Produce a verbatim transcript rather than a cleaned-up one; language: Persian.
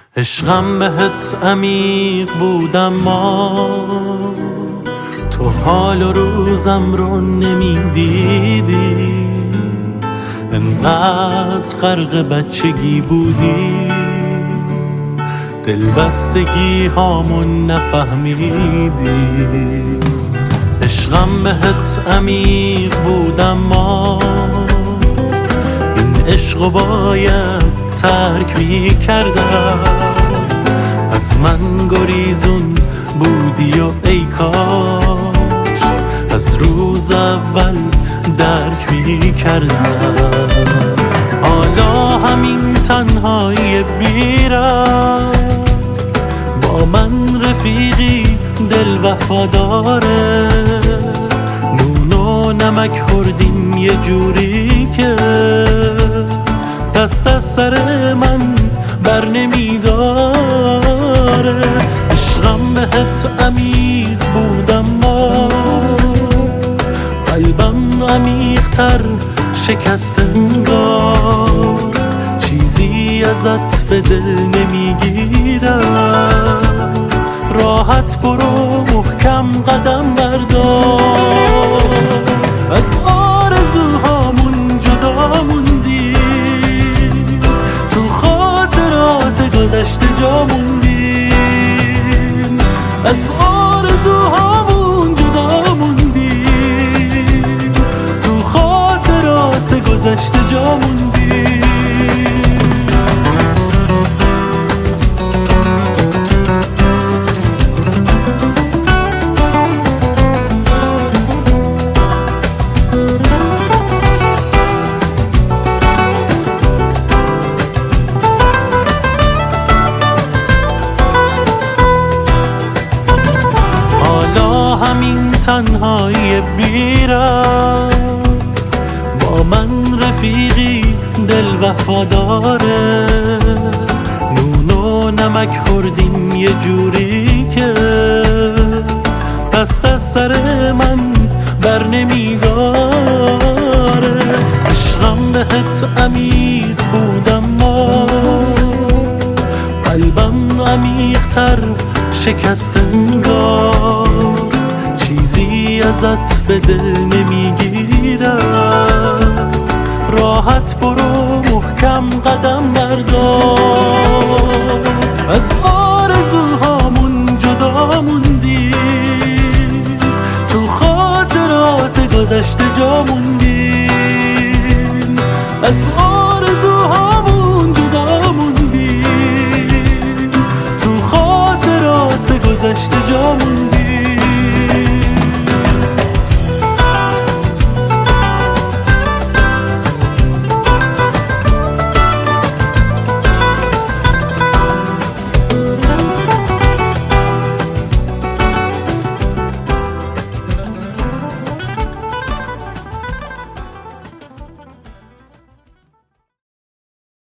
عشقم بهت عمیق بود اما تو حال و روزم رو نمیدیدی، انقدر غرق بچگی بودی دلبستگی هامون نفهمیدی. عشقم بهت عمیق بود اما این عشقو باید ترک می کردم، از من گریزون بودی و ای کاش از روز اول درک می کردم. حالا همین تنهایی بیرم با من رفیقی دل وفاداره، نون و نمک خوردیم یه جوری که دست از سر من بر نمیداره. عشقم بهت عمیق بود اما قلبم عمیق‌تر شکست انگار، چیزی ازت به دل نمیگیرم، راحت برو محکم قدم بردار. از آرزوهامون جدا موندی، تو خاطرات گذشته جا موندیم، از آرزوهامون جدا موندیم، تو خاطرات گذشته جا موندیم. همین تنهایی بیرم با من رفیقی دل وفاداره، نون و نمک خوردیم یه جوری که دست از سر من بر نمیداره. عشقم بهت عمیق بود اما قلبم عمیق‌تر شکست انگار، چیزی ازت به دل نمیگیرم، راحت برو محکم قدم بردار. از آرزوهامون جدا موندیم، تو خاطرات گذشته جا موندیم، از آرزوهامون جدا موندیم، تو خاطرات گذشته جا موندیم.